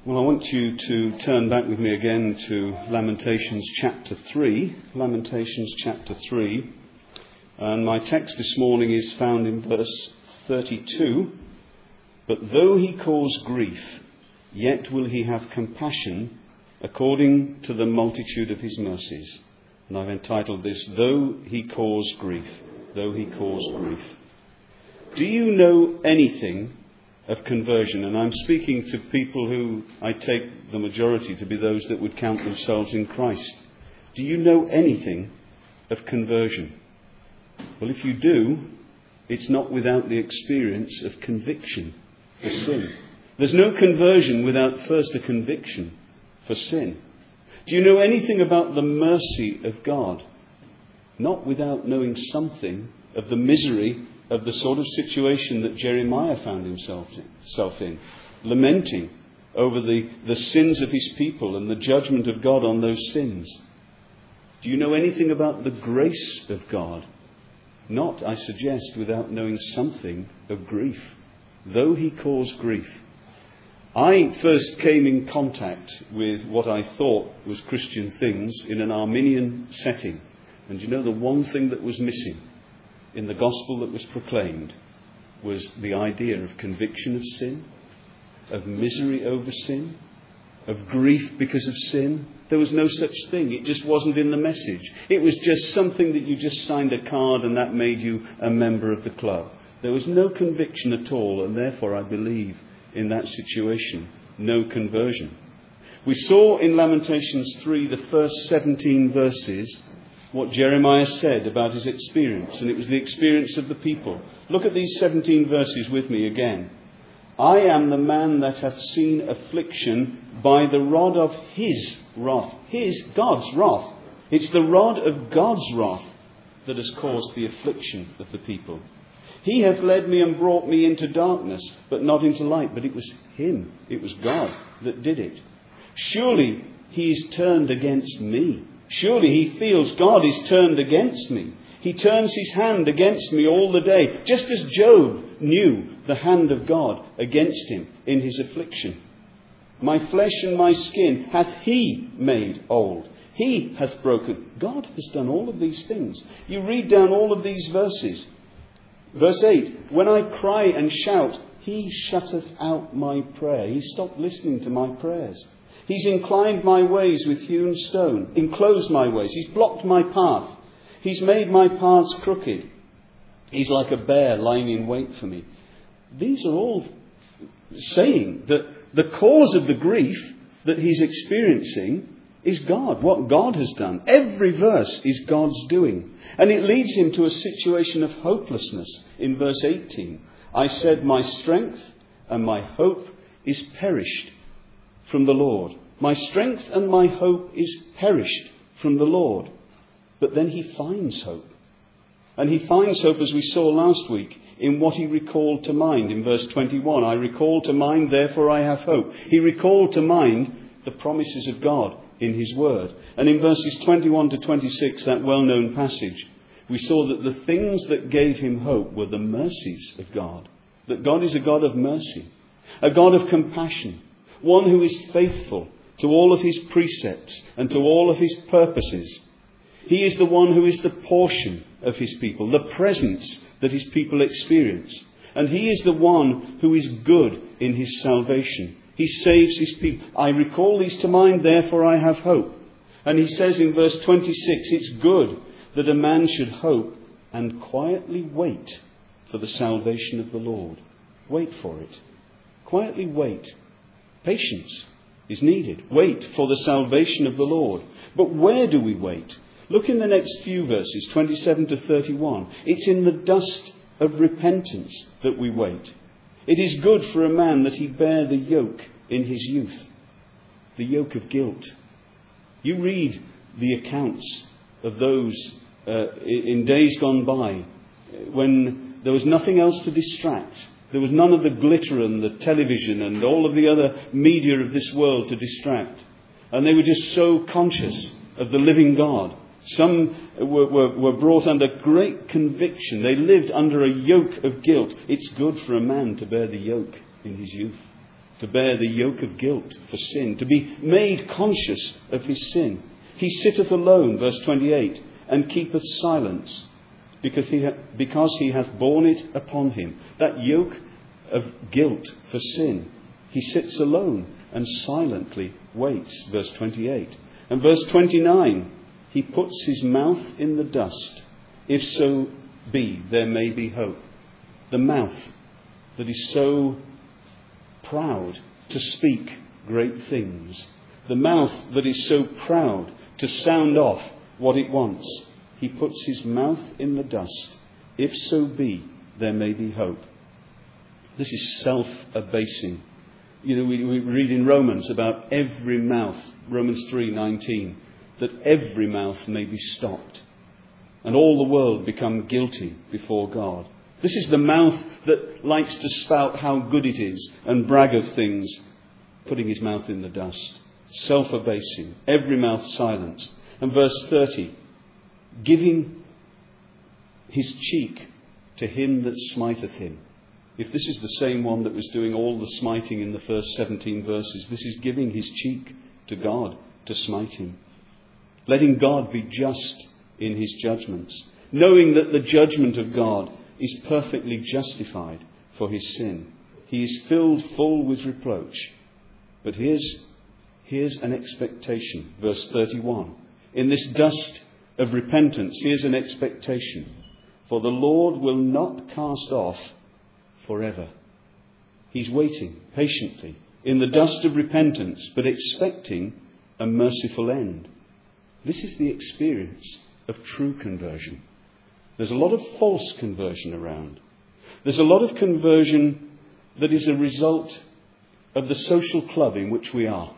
Well, I want you to turn back with me again to Lamentations chapter 3. Lamentations chapter 3. And my text this morning is found in verse 32. But though he cause grief, yet will he have compassion according to the multitude of his mercies. And I've entitled this, Though he cause grief. Though he cause grief. Do you know anything of conversion? And I'm speaking to people who I take the majority to be those that would count themselves in Christ. Do you know anything of conversion? Well, if you do, it's not without the experience of conviction for sin. There's no conversion without first a conviction for sin. Do you know anything about the mercy of God? Not without knowing something of the misery of the sort of situation that Jeremiah found himself in, lamenting over the sins of his people and the judgment of God on those sins. Do you know anything about the grace of God? Not, I suggest, without knowing something of grief, though he caused grief. I first came in contact with what I thought was Christian things in an Arminian setting. And you know, the one thing that was missing in the gospel that was proclaimed was the idea of conviction of sin, of misery over sin, of grief because of sin. There was no such thing. It just wasn't in the message. It was just something that you just signed a card and that made you a member of the club. There was no conviction at all, and therefore I believe in that situation, no conversion. We saw in Lamentations 3, the first 17 verses, what Jeremiah said about his experience, and it was the experience of the people. Look at these 17 verses with me again. I am the man that hath seen affliction by the rod of his wrath. God's wrath. It's the rod of God's wrath that has caused the affliction of the people. He hath led me and brought me into darkness, but not into light. But it was him, it was God that did it. Surely he is turned against me. Surely he feels God is turned against me. He turns his hand against me all the day, just as Job knew the hand of God against him in his affliction. My flesh and my skin hath he made old. He hath broken. God has done all of these things. You read down all of these verses. Verse 8, when I cry and shout, he shutteth out my prayer. He stopped listening to my prayers. He's inclined my ways with hewn stone, enclosed my ways. He's blocked my path. He's made my paths crooked. He's like a bear lying in wait for me. These are all saying that the cause of the grief that he's experiencing is God, what God has done. Every verse is God's doing. And it leads him to a situation of hopelessness in verse 18. I said, my strength and my hope is perished from the Lord. My strength and my hope is perished from the Lord. But then he finds hope. And he finds hope, as we saw last week, in what he recalled to mind. In verse 21, I recall to mind, therefore I have hope. He recalled to mind the promises of God in his word. And in verses 21 to 26, that well-known passage, we saw that the things that gave him hope were the mercies of God. That God is a God of mercy, a God of compassion, one who is faithful to all of his precepts and to all of his purposes. He is the one who is the portion of his people, the presence that his people experience. And he is the one who is good in his salvation. He saves his people. I recall these to mind, therefore I have hope. And he says in verse 26, it's good that a man should hope and quietly wait for the salvation of the Lord. Wait for it. Quietly wait. Patience is needed. Wait for the salvation of the Lord. But where do we wait? Look in the next few verses, 27 to 31. It's in the dust of repentance that we wait. It is good for a man that he bear the yoke in his youth, the yoke of guilt. You read the accounts of those in days gone by when there was nothing else to distract. There was none of the glitter and the television and all of the other media of this world to distract. And they were just so conscious of the living God. Some were brought under great conviction. They lived under a yoke of guilt. It's good for a man to bear the yoke in his youth. to bear the yoke of guilt for sin, to be made conscious of his sin. He sitteth alone, verse 28, and keepeth silence, because he hath borne it upon him. That yoke of guilt for sin. He sits alone and silently waits, verse 28. And verse 29, he puts his mouth in the dust, if so be there may be hope. The mouth that is so proud to speak great things. The mouth that is so proud to sound off what it wants. He puts his mouth in the dust, if so be there may be hope. This is self-abasing. You know, we read in Romans about every mouth, Romans 3:19, that every mouth may be stopped and all the world become guilty before God. This is the mouth that likes to spout how good it is and brag of things, putting his mouth in the dust. Self-abasing, every mouth silenced. And verse 30, giving his cheek to him that smiteth him. If this is the same one that was doing all the smiting in the first 17 verses, this is giving his cheek to God to smite him. Letting God be just in his judgments. Knowing that the judgment of God is perfectly justified for his sin. He is filled full with reproach. But here's an expectation. Verse 31. In this dust of repentance, here's an expectation. For the Lord will not cast off forever. He's waiting patiently in the dust of repentance, but expecting a merciful end. This is the experience of true conversion. There's a lot of false conversion around. There's a lot of conversion that is a result of the social club in which we are.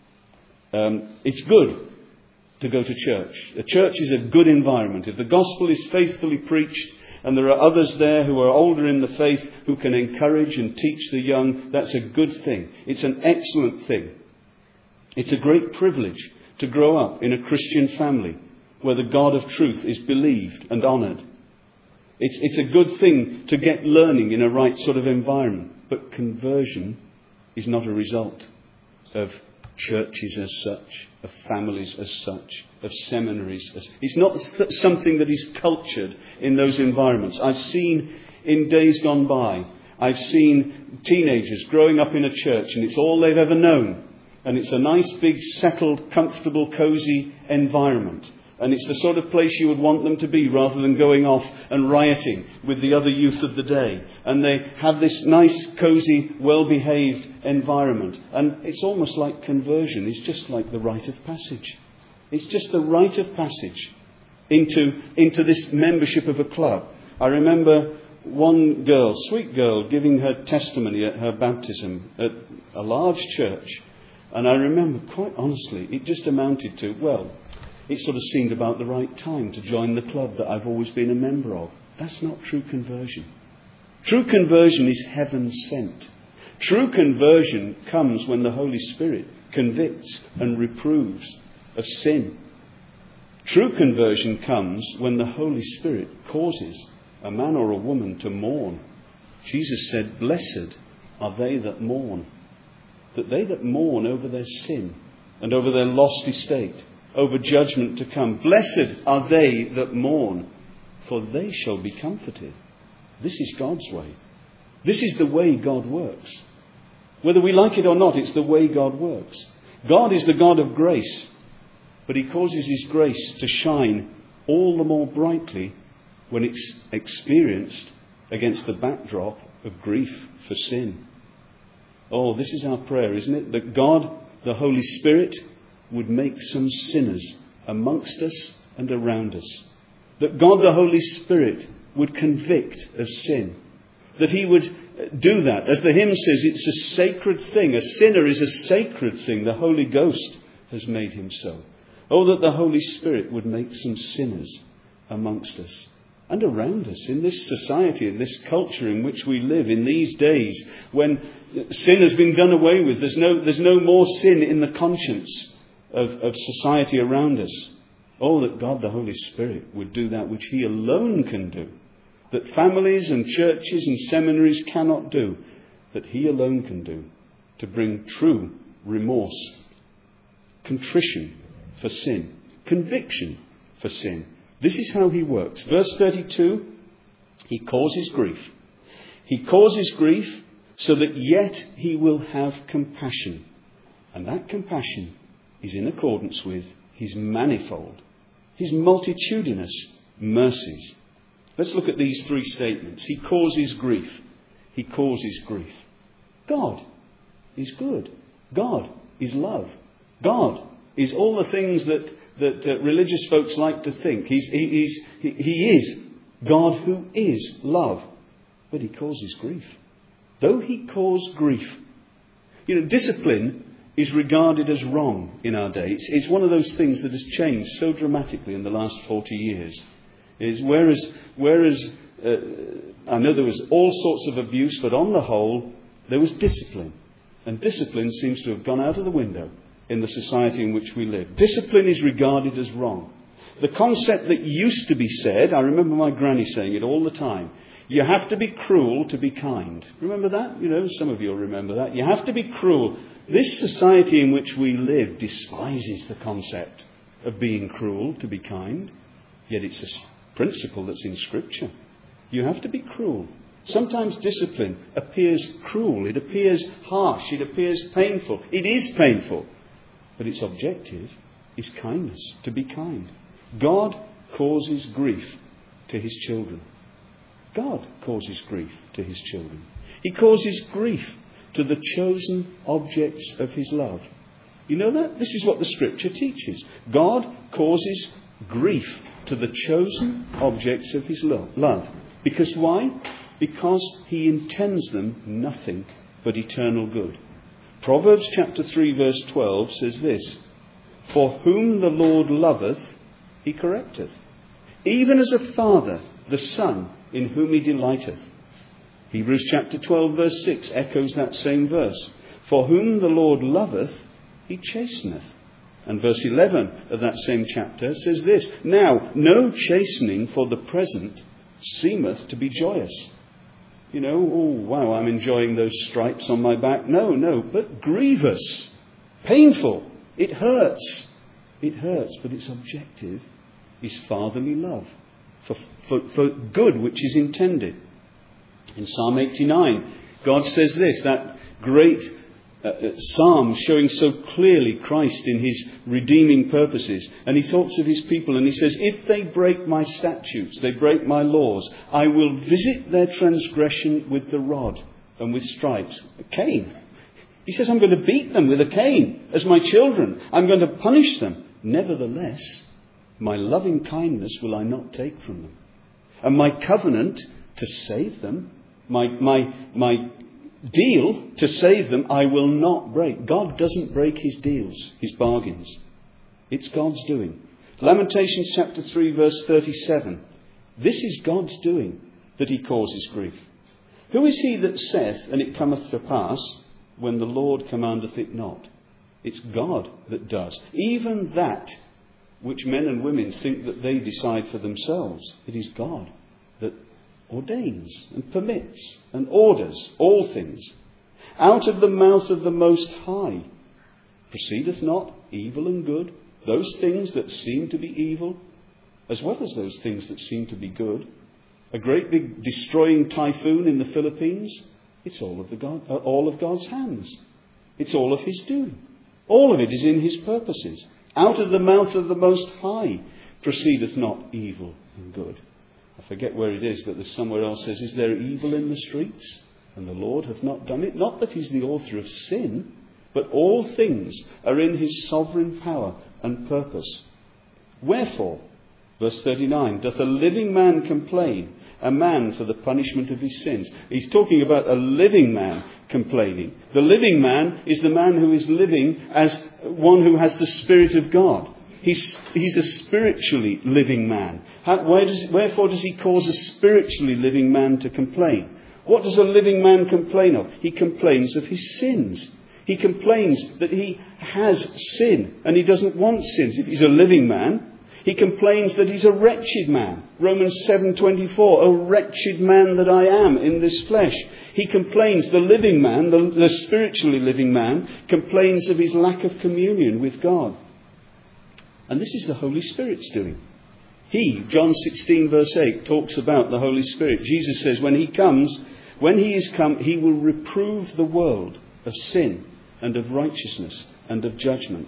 It's good to go to church. A church is a good environment. If the gospel is faithfully preached, and there are others there who are older in the faith who can encourage and teach the young, that's a good thing. It's an excellent thing. It's a great privilege to grow up in a Christian family where the God of truth is believed and honoured. It's a good thing to get learning in a right sort of environment. But conversion is not a result of churches as such, of families as such, of seminaries. It's not something that is cultured in those environments. I've seen in days gone by, I've seen teenagers growing up in a church and it's all they've ever known. And it's a nice, big, settled, comfortable, cosy environment. And it's the sort of place you would want them to be rather than going off and rioting with the other youth of the day. And they have this nice, cosy, well-behaved environment. And it's almost like conversion. It's just like the rite of passage. It's just the rite of passage into this membership of a club. I remember one girl, sweet girl, giving her testimony at her baptism at a large church. And I remember, quite honestly, it just amounted to, well, it sort of seemed about the right time to join the club that I've always been a member of. That's not true conversion. True conversion is heaven sent. True conversion comes when the Holy Spirit convicts and reproves of sin. True conversion comes when the Holy Spirit causes a man or a woman to mourn. Jesus said, blessed are they that mourn. That they that mourn over their sin and over their lost estate, over judgment to come. Blessed are they that mourn, for they shall be comforted. This is God's way. This is the way God works. Whether we like it or not, it's the way God works. God is the God of grace, but he causes his grace to shine all the more brightly when it's experienced against the backdrop of grief for sin. Oh, this is our prayer, isn't it? That God, the Holy Spirit, would make some sinners amongst us and around us. That God, the Holy Spirit, would convict of sin. That he would do that. As the hymn says, it's a sacred thing. A sinner is a sacred thing. The Holy Ghost has made him so. Oh, that the Holy Spirit would make some sinners amongst us and around us in this society, in this culture in which we live, in these days when sin has been done away with. There's no more sin in the conscience of society around us. Oh, that God the Holy Spirit would do that which he alone can do. That families and churches and seminaries cannot do. That he alone can do. to bring true remorse, contrition for sin, conviction for sin. This is how he works. Verse 32, he causes grief. He causes grief so that yet he will have compassion. And that compassion is in accordance with his manifold, his multitudinous mercies. Let's look at these three statements. He causes grief. He causes grief. God is good. God is love. God is all the things that religious folks like to think. He is God who is love. But he causes grief. Though he caused grief. Discipline is regarded as wrong in our day. It's one of those things that has changed so dramatically in the last 40 years. Whereas I know there was all sorts of abuse, but on the whole, there was discipline. And discipline seems to have gone out of the window in the society in which we live. Discipline is regarded as wrong. The concept that used to be said, I remember my granny saying it all the time, you have to be cruel to be kind. Remember that? Some of you will remember that. You have to be cruel. This society in which we live despises the concept of being cruel to be kind. Yet it's a principle that's in Scripture. You have to be cruel. Sometimes discipline appears cruel. It appears harsh. It appears painful. It is painful. But its objective is kindness, to be kind. God causes grief to his children. God causes grief to his children. He causes grief to the chosen objects of his love. You know that? This is what the Scripture teaches. God causes grief to the chosen objects of his love. Because why? Because he intends them nothing but eternal good. Proverbs chapter 3 verse 12 says this, For whom the Lord loveth, he correcteth. Even as a father, the son in whom he delighteth. Hebrews chapter 12 verse 6 echoes that same verse. For whom the Lord loveth, he chasteneth. And verse 11 of that same chapter says this, Now no chastening for the present seemeth to be joyous. I'm enjoying those stripes on my back. No, but grievous, painful. It hurts. It hurts, but its objective is fatherly love for good which is intended. In Psalm 89, God says this, that great psalm showing so clearly Christ in his redeeming purposes. And he talks of his people and he says, If they break my statutes, they break my laws, I will visit their transgression with the rod and with stripes. A cane. He says, I'm going to beat them with a cane as my children. I'm going to punish them. Nevertheless, my loving kindness will I not take from them. And my covenant to save them, my deal to save them, I will not break. God doesn't break his deals, his bargains. It's God's doing. Lamentations chapter 3 verse 37. This is God's doing that he causes grief. Who is he that saith, and it cometh to pass, when the Lord commandeth it not? It's God that does. Even that which men and women think that they decide for themselves, it is God that ordains and permits and orders all things. Out of the mouth of the Most High proceedeth not evil and good, those things that seem to be evil, as well as those things that seem to be good. A great big destroying typhoon in the Philippines, it's all of God's hands. It's all of his doing. All of it is in his purposes. Out of the mouth of the Most High proceedeth not evil and good. I forget where it is, but there's somewhere else says, Is there evil in the streets? And the Lord hath not done it. Not that he's the author of sin, but all things are in his sovereign power and purpose. Wherefore, verse 39, doth a living man complain, a man for the punishment of his sins? He's talking about a living man complaining. The living man is the man who is living as one who has the Spirit of God. He's a spiritually living man. Wherefore does he cause a spiritually living man to complain? What does a living man complain of? He complains of his sins. He complains that he has sin and he doesn't want sins. If he's a living man, He complains that he's a wretched man. Romans 7:24, "O wretched man that I am in this flesh." He complains, the living man, the spiritually living man, complains of his lack of communion with God. And this is the Holy Spirit's doing. He, John 16 verse 8, talks about the Holy Spirit. Jesus says when he is come, he will reprove the world of sin and of righteousness and of judgment.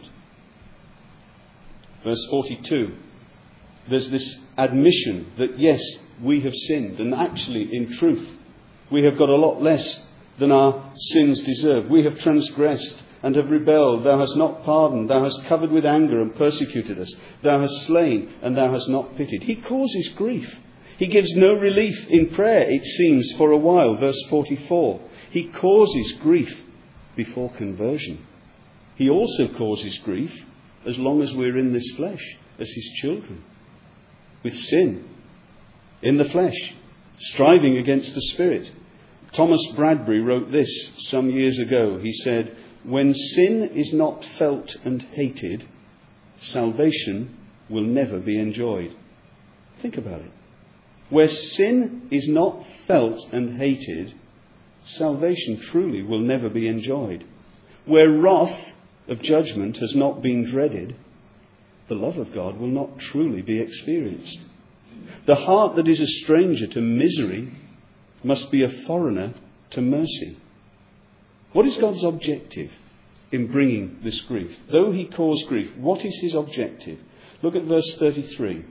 Verse 42, there's this admission that yes, we have sinned, and actually, in truth, we have got a lot less than our sins deserve. We have transgressed and have rebelled. Thou hast not pardoned. Thou hast covered with anger and persecuted us. Thou hast slain and thou hast not pitied. He causes grief. He gives no relief in prayer, it seems, for a while. Verse 44, he causes grief before conversion. He also causes grief as long as we're in this flesh, as his children, with sin, in the flesh, striving against the Spirit. Thomas Bradbury wrote this some years ago. He said, "When sin is not felt and hated, salvation will never be enjoyed." Think about it. Where sin is not felt and hated, salvation truly will never be enjoyed. Where wrath of judgment has not been dreaded, the love of God will not truly be experienced. The heart that is a stranger to misery must be a foreigner to mercy. What is God's objective in bringing this grief? Though he cause grief, what is his objective? Look at verse 33.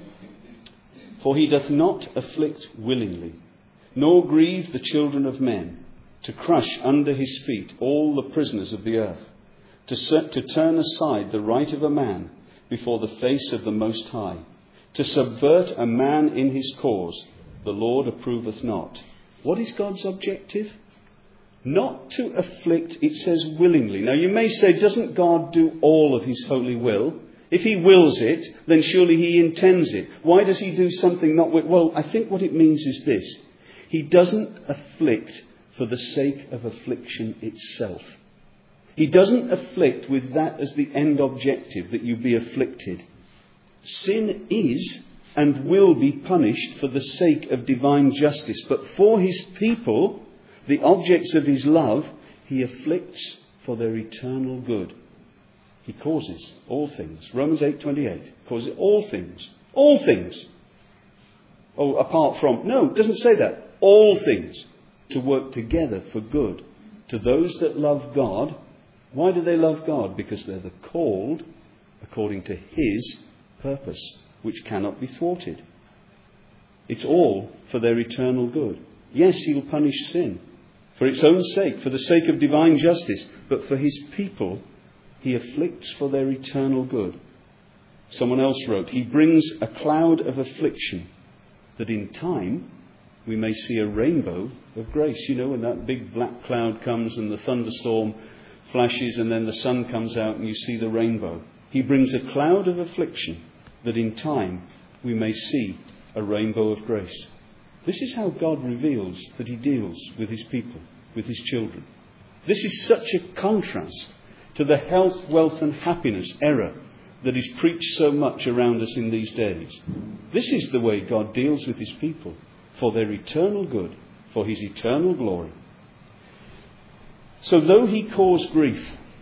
"For he doth not afflict willingly, nor grieve the children of men, to crush under his feet all the prisoners of the earth, to turn aside the right of a man before the face of the Most High, to subvert a man in his cause, the Lord approveth not." What is God's objective? Not to afflict, it says willingly. Now you may say, doesn't God do all of his holy will? If he wills it, then surely he intends it. Why does he do something not with? Well, I think what it means is this. He doesn't afflict for the sake of affliction itself. He doesn't afflict with that as the end objective, that you be afflicted. Sin is and will be punished for the sake of divine justice. But for his people, the objects of his love, he afflicts for their eternal good. He causes all things. Romans 8:28 causes all things. All things. Oh, apart from. No, it doesn't say that. All things to work together for good to those that love God. Why do they love God? Because they're the called according to his purpose, which cannot be thwarted. It's all for their eternal good. Yes, he'll punish sin for its own sake, for the sake of divine justice, but for his people, he afflicts for their eternal good. Someone else wrote, he brings a cloud of affliction that in time we may see a rainbow of grace. You know, when that big black cloud comes and the thunderstorm flashes and then the sun comes out and you see the rainbow. He brings a cloud of affliction that in time we may see a rainbow of grace. This is how God reveals that he deals with his people, with his children. This is such a contrast to the health, wealth and happiness error that is preached so much around us in these days. This is the way God deals with his people, for their eternal good, for his eternal glory. So though he caused grief,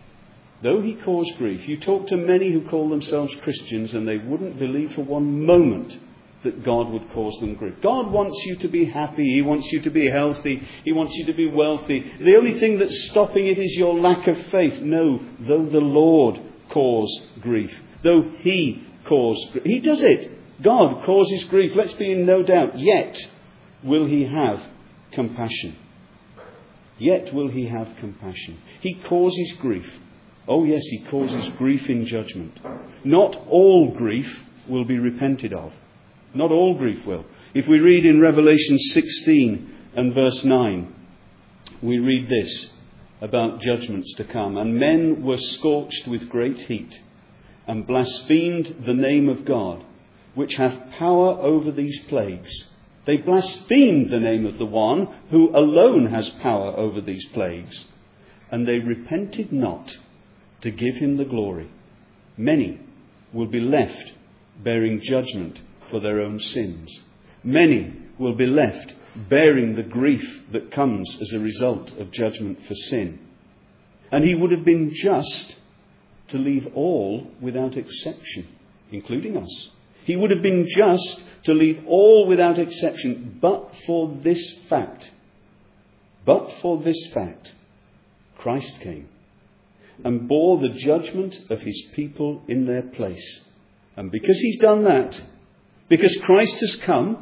you talk to many who call themselves Christians and they wouldn't believe for one moment that God would cause them grief. God wants you to be happy. He wants you to be healthy. He wants you to be wealthy. The only thing that's stopping it is your lack of faith. No, though the Lord cause grief, though he cause grief, he does it. God causes grief. Let's be in no doubt. Yet will he have compassion. Yet will he have compassion. He causes grief. Oh yes, he causes grief in judgment. Not all grief will be repented of. Not all grief will. If we read in Revelation 16 and verse 9, we read this about judgments to come. And men were scorched with great heat and blasphemed the name of God, which hath power over these plagues. They blasphemed the name of the one who alone has power over these plagues. And they repented not to give him the glory. Many will be left bearing judgment for their own sins. Many will be left bearing the grief that comes as a result of judgment for sin. And he would have been just to leave all without exception, including us. He would have been just to leave all without exception, but for this fact. But for this fact, Christ came and bore the judgment of his people in their place. And because he's done that, because Christ has come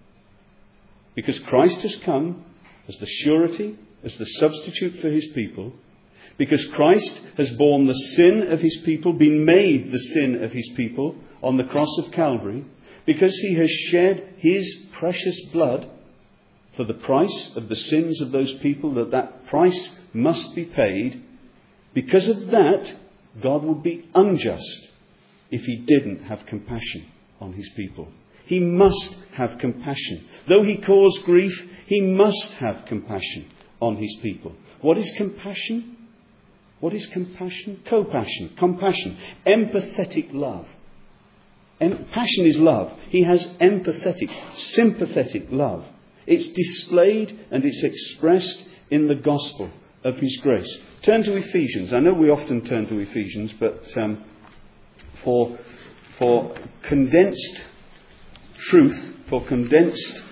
as the surety, as the substitute for his people, because Christ has borne the sin of his people, been made the sin of his people on the cross of Calvary, because he has shed his precious blood for the price of the sins of those people, that price must be paid. Because of that, God would be unjust if he didn't have compassion on his people. He must have compassion. Though he caused grief, he must have compassion on his people. What is compassion? What is compassion? Co-passion, compassion, empathetic love. Passion is love. He has empathetic, sympathetic love. It's displayed and it's expressed in the gospel of his grace. Turn to Ephesians. I know we often turn to Ephesians, but for condensed truth, for condensed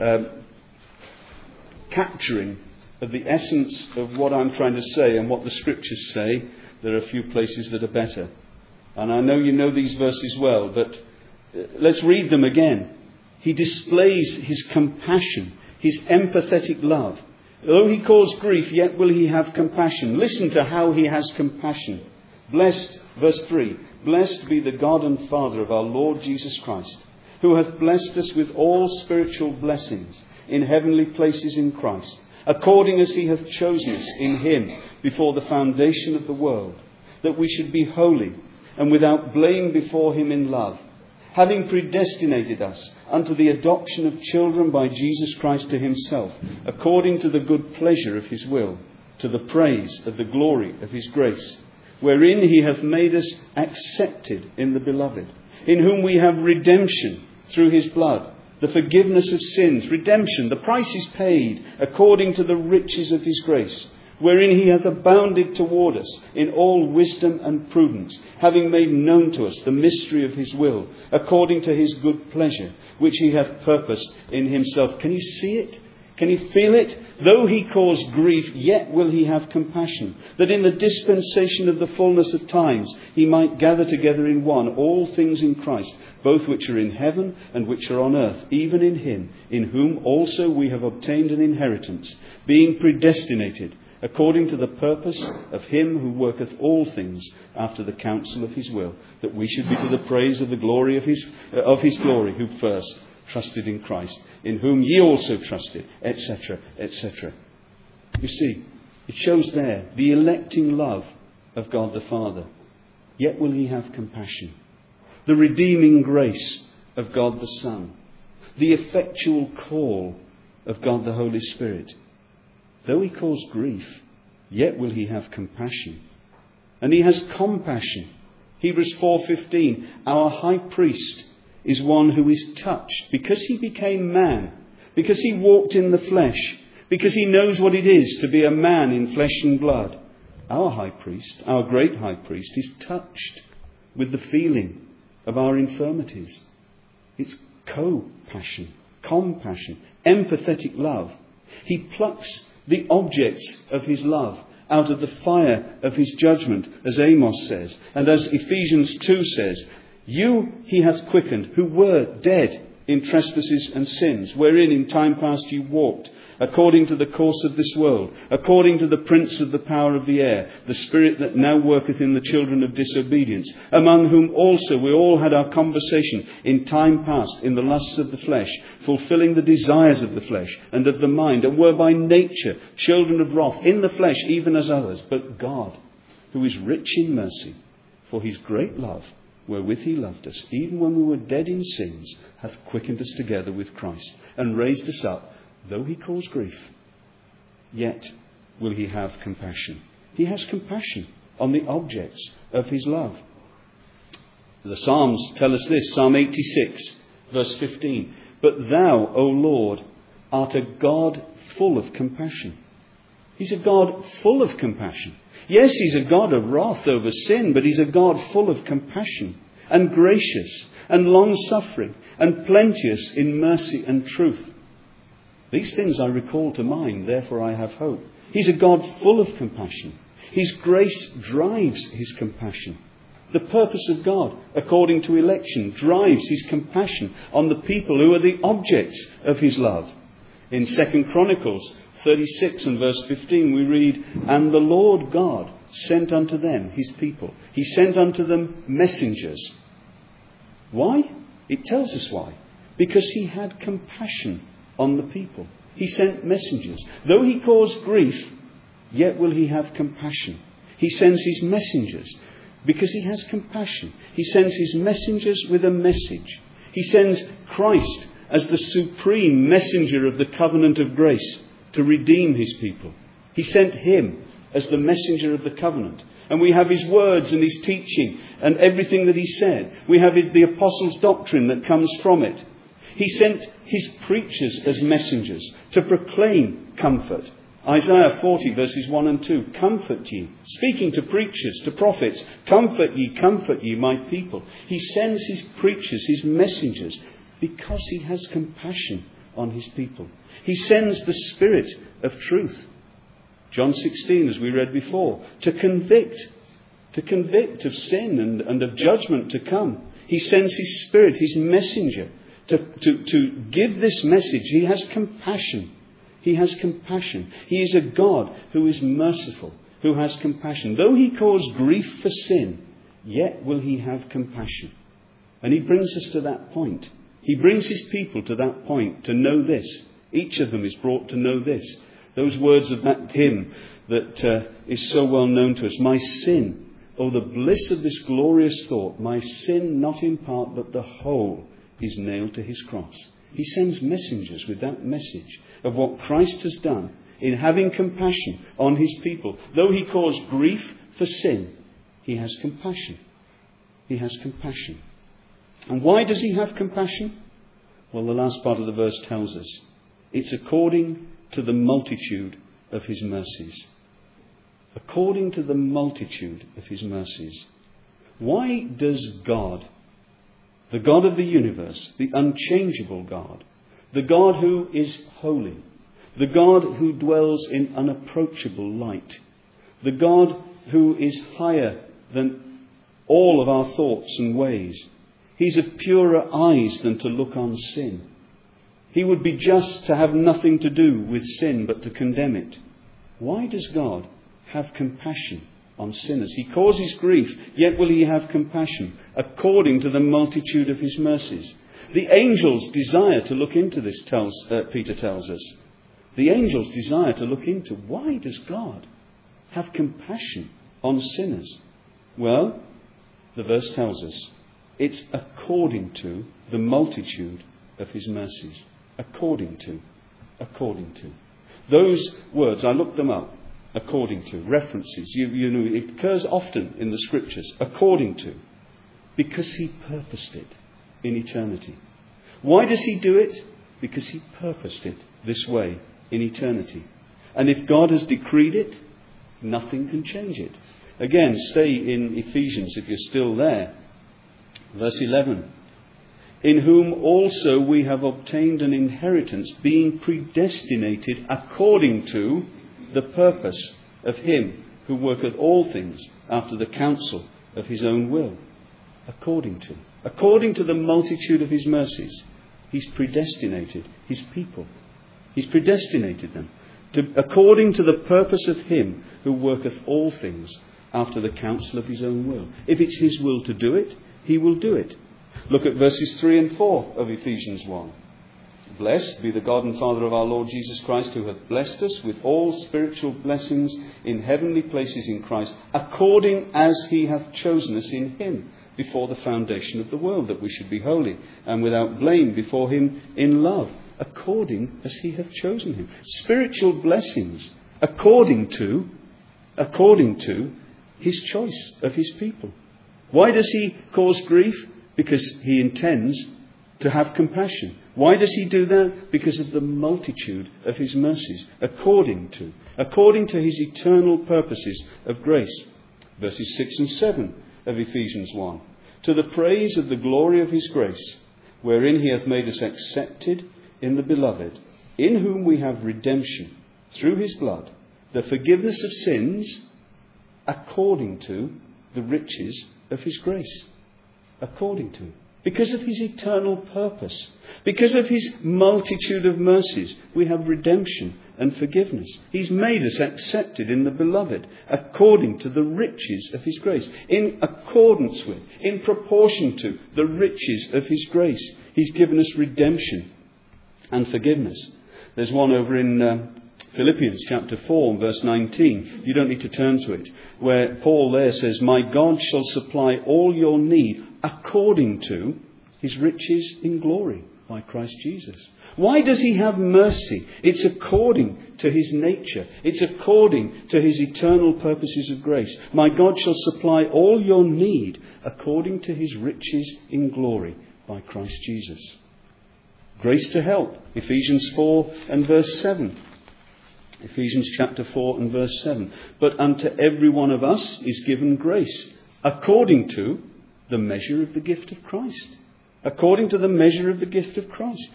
capturing of the essence of what I'm trying to say and what the scriptures say, there are a few places that are better. And I know you know these verses well, but let's read them again. He displays his compassion, his empathetic love. Though he caused grief, yet will he have compassion. Listen to how he has compassion. Blessed, verse 3, blessed be the God and Father of our Lord Jesus Christ, who hath blessed us with all spiritual blessings in heavenly places in Christ, according as he hath chosen us in him before the foundation of the world, that we should be holy and without blame before him in love, having predestinated us unto the adoption of children by Jesus Christ to himself, according to the good pleasure of his will, to the praise of the glory of his grace, wherein he hath made us accepted in the beloved, in whom we have redemption through his blood, the forgiveness of sins. Redemption, the price is paid according to the riches of his grace, wherein he hath abounded toward us in all wisdom and prudence, having made known to us the mystery of his will, according to his good pleasure, which he hath purposed in himself. Can you see it? Can you feel it? Though he caused grief, yet will he have compassion, that in the dispensation of the fullness of times he might gather together in one all things in Christ, both which are in heaven and which are on earth, even in him, in whom also we have obtained an inheritance, being predestinated according to the purpose of him who worketh all things after the counsel of his will, that we should be to the praise of the glory of his glory, who first trusted in Christ, in whom ye also trusted, etc., etc. You see, it shows there the electing love of God the Father. Yet will he have compassion. The redeeming grace of God the Son. The effectual call of God the Holy Spirit. Though he caused grief, yet will he have compassion. And he has compassion. Hebrews 4:15, our high priest is one who is touched because he became man, because he walked in the flesh, because he knows what it is to be a man in flesh and blood. Our high priest, our great high priest, is touched with the feeling of our infirmities. It's co-passion, compassion, empathetic love. He plucks the objects of his love out of the fire of his judgment, as Amos says, and as Ephesians 2 says, you he hath quickened, who were dead in trespasses and sins, wherein in time past you walked, according to the course of this world, according to the prince of the power of the air, the spirit that now worketh in the children of disobedience, among whom also we all had our conversation in time past in the lusts of the flesh, fulfilling the desires of the flesh and of the mind, and were by nature children of wrath, in the flesh even as others. But God, who is rich in mercy, for his great love, wherewith he loved us, even when we were dead in sins, hath quickened us together with Christ, and raised us up. Though he caused grief, yet will he have compassion. He has compassion on the objects of his love. The Psalms tell us this, Psalm 86, verse 15. But thou, O Lord, art a God full of compassion. He's a God full of compassion. Yes, he's a God of wrath over sin, but he's a God full of compassion and gracious and long-suffering and plenteous in mercy and truth. These things I recall to mind, therefore I have hope. He's a God full of compassion. His grace drives his compassion. The purpose of God, according to election, drives his compassion on the people who are the objects of his love. In 2 Chronicles 36 and verse 15 we read, And the Lord God sent unto them, his people. He sent unto them messengers. Why? It tells us why. Because he had compassion on the people. He sent messengers. Though he caused grief, yet will he have compassion. He sends his messengers because he has compassion. He sends his messengers with a message. He sends Christ as the supreme messenger of the covenant of grace to redeem his people. He sent him as the messenger of the covenant. And we have his words and his teaching and everything that he said. We have the apostles' doctrine that comes from it. He sent his preachers as messengers to proclaim comfort. Isaiah 40 verses 1 and 2. Comfort ye. Speaking to preachers, to prophets. Comfort ye, my people. He sends his preachers, his messengers, because he has compassion on his people. He sends the Spirit of truth. John 16, as we read before, to convict of sin and of judgment to come. He sends his Spirit, his messenger, to give this message. He has compassion. He has compassion. He is a God who is merciful, who has compassion. Though he caused grief for sin, yet will he have compassion. And he brings us to that point. He brings his people to that point to know this. Each of them is brought to know this. Those words of that hymn that is so well known to us. My sin, oh the bliss of this glorious thought, my sin not in part but the whole is nailed to his cross. He sends messengers with that message of what Christ has done in having compassion on his people. Though he caused grief for sin, he has compassion. He has compassion. And why does he have compassion? Well, the last part of the verse tells us. It's according to the multitude of his mercies. According to the multitude of his mercies. Why does God, the God of the universe, the unchangeable God, the God who is holy, the God who dwells in unapproachable light, the God who is higher than all of our thoughts and ways, he's of purer eyes than to look on sin. He would be just to have nothing to do with sin but to condemn it. Why does God have compassion on sinners? He causes grief, yet will he have compassion according to the multitude of his mercies. The angels desire to look into this, Peter tells us. The angels desire to look into why does God have compassion on sinners? Well, the verse tells us it's according to the multitude of his mercies. According to. Those words, I looked them up. According to. References. You know, it occurs often in the scriptures. According to. Because he purposed it in eternity. Why does he do it? Because he purposed it this way in eternity. And if God has decreed it, nothing can change it. Again, stay in Ephesians if you're still there. Verse 11. In whom also we have obtained an inheritance, being predestinated according to the purpose of him who worketh all things after the counsel of his own will. According to the multitude of his mercies, he's predestinated his people. He's predestinated them according to the purpose of him who worketh all things after the counsel of his own will. If it's his will to do it, he will do it. Look at verses 3 and 4 of Ephesians 1. Blessed be the God and Father of our Lord Jesus Christ, who hath blessed us with all spiritual blessings in heavenly places in Christ, according as he hath chosen us in him before the foundation of the world, that we should be holy and without blame before him in love, according as he hath chosen him. Spiritual blessings according to his choice of his people. Why does he cause grief? Because he intends to have compassion. Why does he do that? Because of the multitude of his mercies, according to his eternal purposes of grace. Verses 6 and 7 of Ephesians 1. To the praise of the glory of his grace, wherein he hath made us accepted in the beloved, in whom we have redemption through his blood, the forgiveness of sins, according to the riches of his grace. According to. Because of his eternal purpose. Because of his multitude of mercies, we have redemption and forgiveness. He's made us accepted in the beloved, according to the riches of his grace. In accordance with, in proportion to the riches of his grace. He's given us redemption and forgiveness. There's one over in Philippians chapter 4 and verse 19. You don't need to turn to it. Where Paul there says, my God shall supply all your need according to his riches in glory by Christ Jesus. Why does he have mercy? It's according to his nature. It's according to his eternal purposes of grace. My God shall supply all your need according to his riches in glory by Christ Jesus. Grace to help. Ephesians 4 and verse 7. Ephesians chapter 4 and verse 7. But unto every one of us is given grace, according to the measure of the gift of Christ. According to the measure of the gift of Christ.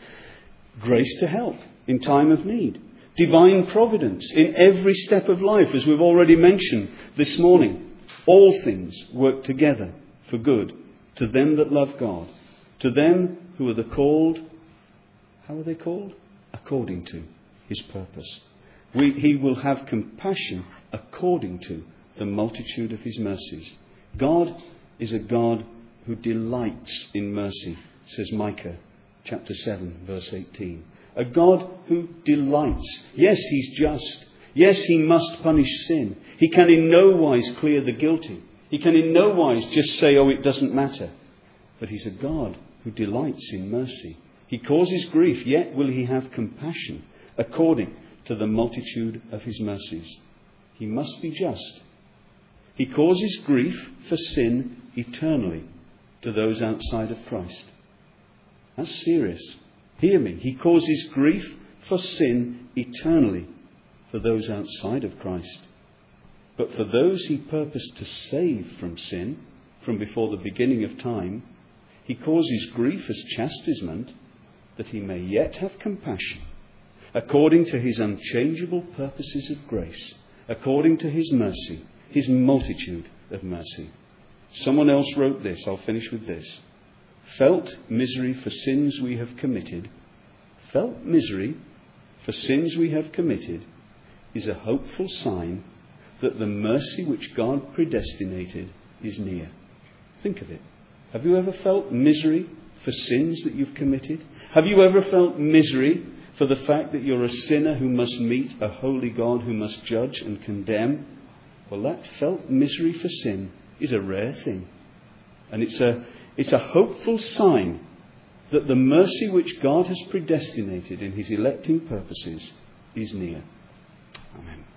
Grace to help in time of need. Divine providence in every step of life, as we've already mentioned this morning. All things work together for good to them that love God. To them who are the called. How are they called? According to his purpose. He will have compassion according to the multitude of his mercies. God is a God who delights in mercy, says Micah chapter 7 verse 18. A God who delights. Yes, he's just. Yes, he must punish sin. He can in no wise clear the guilty. He can in no wise just say, oh, it doesn't matter. But he's a God who delights in mercy. He causes grief, yet will he have compassion according to the multitude of his mercies. He must be just. He causes grief for sin eternally to those outside of Christ. That's serious. Hear me. He causes grief for sin eternally for those outside of Christ. But for those he purposed to save from sin from before the beginning of time, he causes grief as chastisement that he may yet have compassion according to his unchangeable purposes of grace, according to his mercy, his multitude of mercy. Someone else wrote this. I'll finish with this. Felt misery for sins we have committed. Felt misery for sins we have committed is a hopeful sign that the mercy which God predestinated is near. Think of it. Have you ever felt misery for sins that you've committed? Have you ever felt misery for the fact that you're a sinner who must meet a holy God who must judge and condemn? Well, that felt misery for sin is a rare thing. And it's a hopeful sign that the mercy which God has predestinated in his electing purposes is near. Amen.